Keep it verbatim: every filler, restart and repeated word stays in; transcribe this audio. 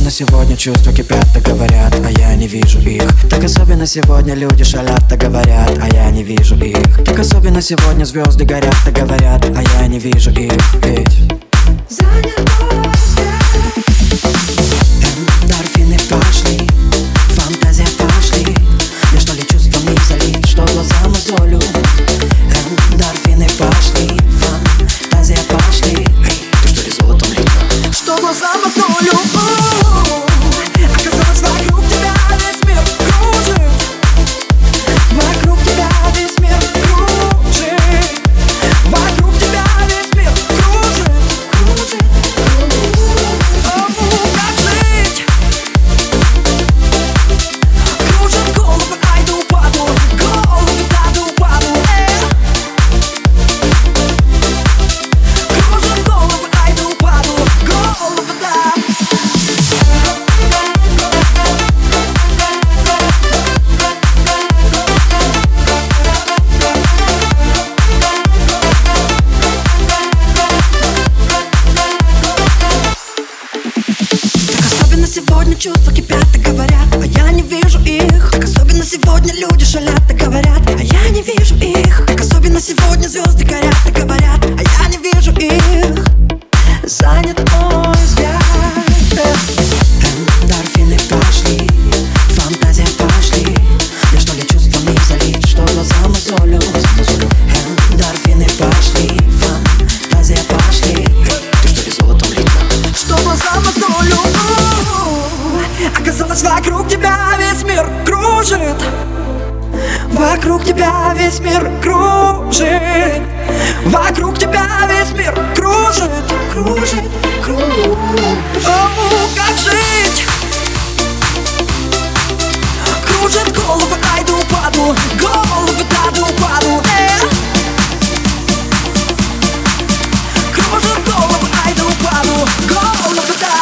особенно сегодня чувства кипят, так говорят, а я не вижу их. Так особенно сегодня люди шалят, так говорят, а я не вижу их. Так особенно сегодня звезды горят, так говорят, а я не вижу их. Ведь занят мой взгляд. Эндорфины пошли, фантазия пошли. Я что ли чувствами залит, что глаза мозолю. Эндорфины пошли, фантазия пошли. Эй, ты что ли золотом летал? Что глаза мозолю. Оказалось, вокруг тебя весь мир кружит. Вокруг тебя весь мир кружит. Вокруг тебя весь мир кружит. Кружит, кружит. Как жить? Кружат головы, ай да упаду. Головы, да да упаду. Кружат головы, ай да упаду. Головы, да. Особенно сегодня чувства кипят, так говорят, а я не вижу их. Так особенно сегодня люди шалят, так говорят, а я не вижу их. Так особенно сегодня звезды горят, так говорят, а я не вижу их. Занят мой взгляд. Эндорфины пошли, фантазия пошли. Я что ли чувствами залит, что глаза мозолю. Эндорфины пошли, фантазия пошли. Эй, ты что ли золотом летал? Что глаза мозолю. Оказалось, вокруг тебя весь мир кружит. Вокруг тебя весь мир кружит. Вокруг тебя весь мир кружит. Кружит, кружит. О, как жить? Кружат головы, ай да упаду. Головы, да да упаду. Кружат головы, ай да упаду. Головы, да.